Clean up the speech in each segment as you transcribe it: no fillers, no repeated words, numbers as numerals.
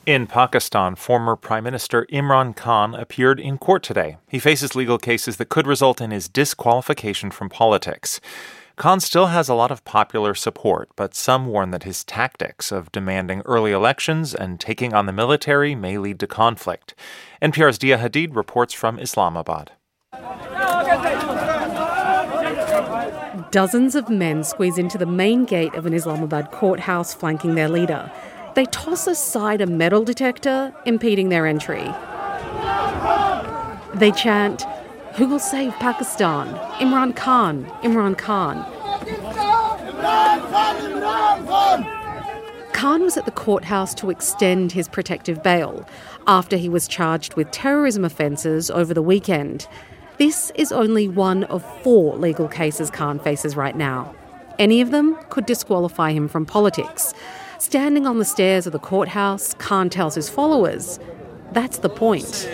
In Pakistan, former Prime Minister Imran Khan appeared in court today. He faces legal cases that could result in his disqualification from politics. Khan still has a lot of popular support, but some warn that his tactics of demanding early elections and taking on the military may lead to conflict. NPR's Dia Hadid reports from Islamabad. Dozens of men squeeze into the main gate of an Islamabad courthouse flanking their leader. They toss aside a metal detector, impeding their entry. They chant, "Who will save Pakistan? Imran Khan, Imran Khan." Khan was at the courthouse to extend his protective bail after he was charged with terrorism offences over the weekend. This is only one of 4 legal cases Khan faces right now. Any of them could disqualify him from politics. Standing on the stairs of the courthouse, Khan tells his followers, that's the point.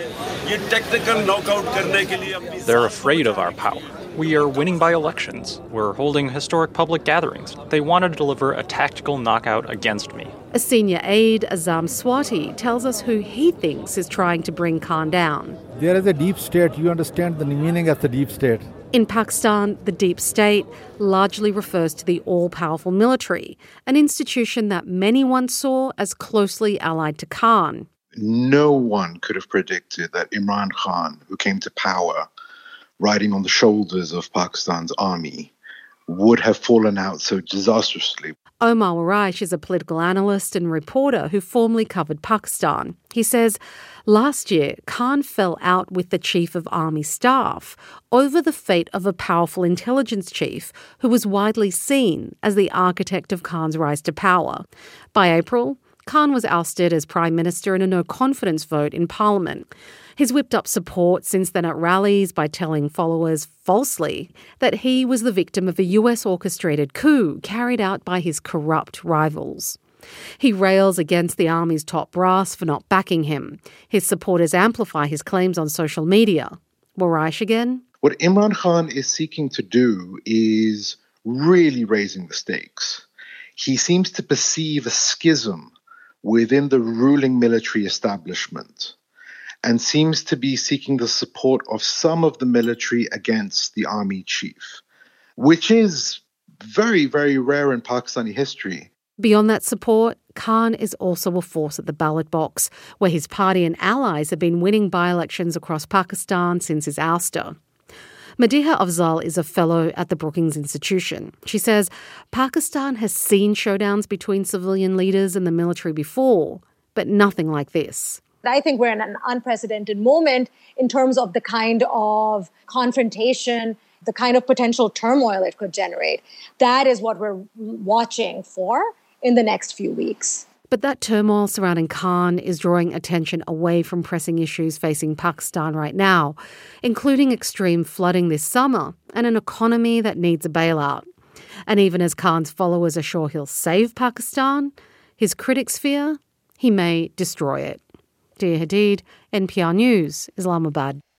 They're afraid of our power. We are winning by elections. We're holding historic public gatherings. They want to deliver a tactical knockout against me. A senior aide, Azam Swati, tells us who he thinks is trying to bring Khan down. There is a deep state. You understand the meaning of the deep state. In Pakistan, the deep state largely refers to the all-powerful military, an institution that many once saw as closely allied to Khan. No one could have predicted that Imran Khan, who came to power riding on the shoulders of Pakistan's army, would have fallen out so disastrously. Omar Waraish is a political analyst and reporter who formerly covered Pakistan. He says last year, Khan fell out with the chief of army staff over the fate of a powerful intelligence chief who was widely seen as the architect of Khan's rise to power. By April, Khan was ousted as prime minister in a no-confidence vote in parliament. He's whipped up support since then at rallies by telling followers falsely that he was the victim of a US-orchestrated coup carried out by his corrupt rivals. He rails against the army's top brass for not backing him. His supporters amplify his claims on social media. Waraish again? What Imran Khan is seeking to do is really raising the stakes. He seems to perceive a schism within the ruling military establishment and seems to be seeking the support of some of the military against the army chief, which is very, very rare in Pakistani history. Beyond that support, Khan is also a force at the ballot box, where his party and allies have been winning by-elections across Pakistan since his ouster. Madiha Afzal is a fellow at the Brookings Institution. She says Pakistan has seen showdowns between civilian leaders and the military before, but nothing like this. I think we're in an unprecedented moment in terms of the kind of confrontation, the kind of potential turmoil it could generate. That is what we're watching for in the next few weeks. But that turmoil surrounding Khan is drawing attention away from pressing issues facing Pakistan right now, including extreme flooding this summer and an economy that needs a bailout. And even as Khan's followers are sure he'll save Pakistan, his critics fear he may destroy it. Dia Hadid, NPR News, Islamabad.